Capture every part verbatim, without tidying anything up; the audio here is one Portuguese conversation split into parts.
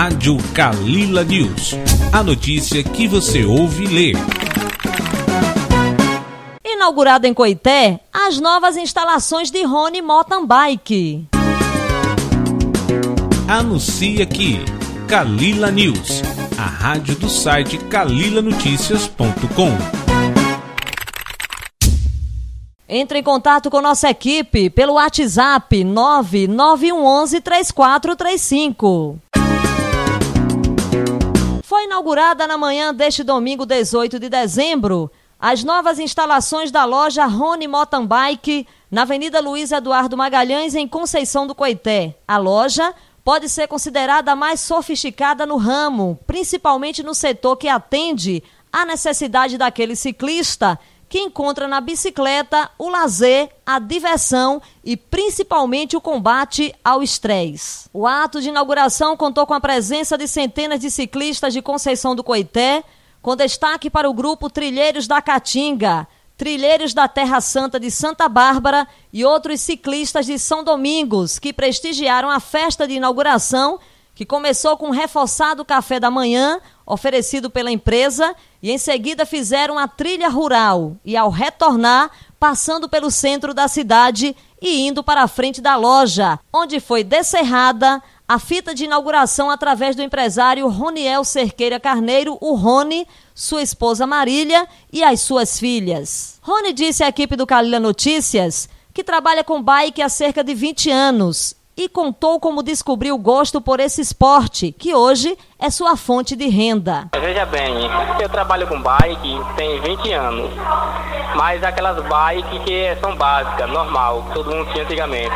Rádio Calila News. A notícia que você ouve e lê. Inaugurada em Coité, as novas instalações de Rony Mountain Bike. Anuncia aqui, Calila News, a rádio do site calila noticias ponto com. Entre em contato com nossa equipe pelo WhatsApp nove nove um um um três quatro três cinco. Foi inaugurada na manhã deste domingo, dezoito de dezembro, as novas instalações da loja Rony Mountain Bike na Avenida Luiz Eduardo Magalhães, em Conceição do Coité. A loja pode ser considerada a mais sofisticada no ramo, principalmente no setor que atende à necessidade daquele ciclista que encontra na bicicleta o lazer, a diversão e principalmente o combate ao estresse. O ato de inauguração contou com a presença de centenas de ciclistas de Conceição do Coité, com destaque para o grupo Trilheiros da Caatinga, Trilheiros da Terra Santa de Santa Bárbara e outros ciclistas de São Domingos, que prestigiaram a festa de inauguração, que começou com um reforçado café da manhã, oferecido pela empresa, e em seguida fizeram a trilha rural e, ao retornar, passando pelo centro da cidade e indo para a frente da loja, onde foi descerrada a fita de inauguração através do empresário Roniel Cerqueira Carneiro, o Rony, sua esposa Marília e as suas filhas. Rony disse à equipe do Calila Notícias que trabalha com bike há cerca de vinte anos e contou como descobriu o gosto por esse esporte, que hoje é sua fonte de renda. Veja bem, eu trabalho com bike tem vinte anos, mas aquelas bikes que são básicas, normal, que todo mundo tinha antigamente.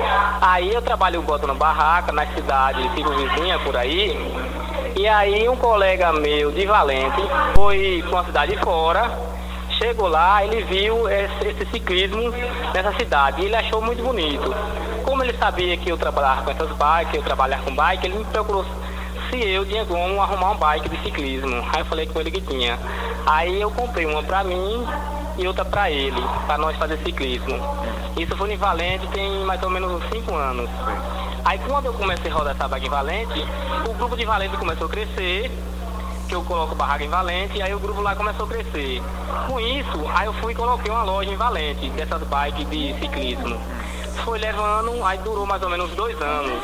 Aí eu trabalho, boto na barraca, na cidade, fico vizinha por aí, e aí um colega meu de Valente foi para uma cidade fora, chegou lá, ele viu esse, esse ciclismo nessa cidade e ele achou muito bonito. Como ele sabia que eu trabalhava com essas bikes, eu trabalhava com bike, ele me procurou se eu tinha como arrumar um bike de ciclismo. Aí eu falei com ele que tinha. Aí eu comprei uma pra mim e outra pra ele, pra nós fazer ciclismo. Isso foi em Valente, tem mais ou menos uns cinco anos. Aí quando eu comecei a rodar essa bike em Valente, o grupo de Valente começou a crescer, que eu coloco barraca em Valente, e aí o grupo lá começou a crescer. Com isso, aí eu fui e coloquei uma loja em Valente, dessas bikes de ciclismo. Foi levando, aí durou mais ou menos dois anos.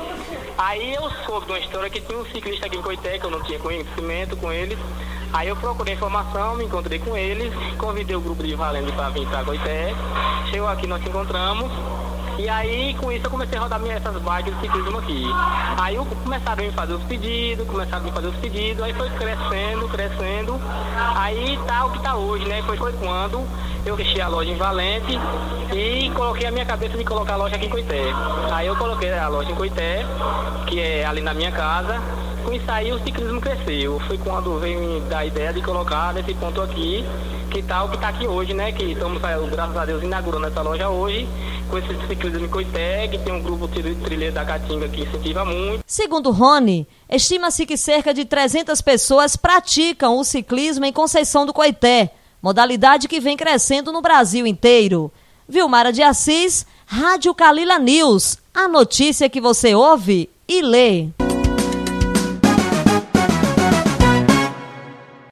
Aí eu soube de uma história que tinha um ciclista aqui em Coité, que eu não tinha conhecimento com eles. Aí eu procurei informação, me encontrei com eles, convidei o grupo de Valente para vir para Coité. Chegou aqui, nós nos encontramos. E aí, com isso, eu comecei a rodar minhas, essas bikes de ciclismo aqui. Aí eu, começaram a me fazer os pedidos, começaram a me fazer os pedidos, aí foi crescendo, crescendo. Aí tá o que tá hoje, né? Foi, foi quando eu fechei a loja em Valente e coloquei a minha cabeça de colocar a loja aqui em Coité. Aí eu coloquei a loja em Coité, que é ali na minha casa. Com isso aí o ciclismo cresceu. Foi quando veio me dar a ideia de colocar nesse ponto aqui, que tal que tá aqui hoje, né? Que estamos, graças a Deus, inaugurando essa loja hoje, com esse ciclismo em Coité, que tem um grupo Trilheiro da Caatinga que incentiva muito. Segundo Rony, estima-se que cerca de trezentas pessoas praticam o ciclismo em Conceição do Coité, modalidade que vem crescendo no Brasil inteiro. Vilmara de Assis, Rádio Calila News, a notícia que você ouve e lê.